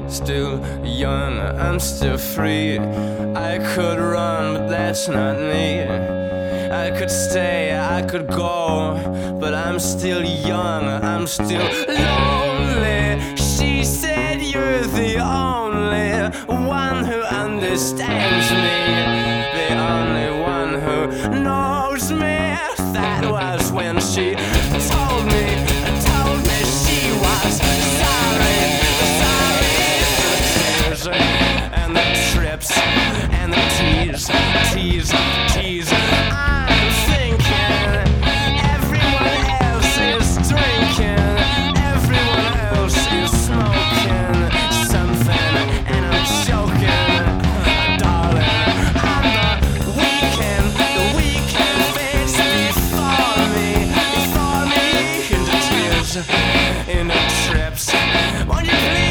Still young, I'm still free. I could run, but that's not me. I could stay, I could go, but I'm still young, I'm still lonely. She said you're the only one who understands me, the only one who knows me. That was when she told me she was sorry for the tears and the trips and the tease. I'm thinking everyone else is drinking, everyone else is smoking something, and I'm choking, darling. I'm the weekend fades before me into tears, into trips. Won't you please?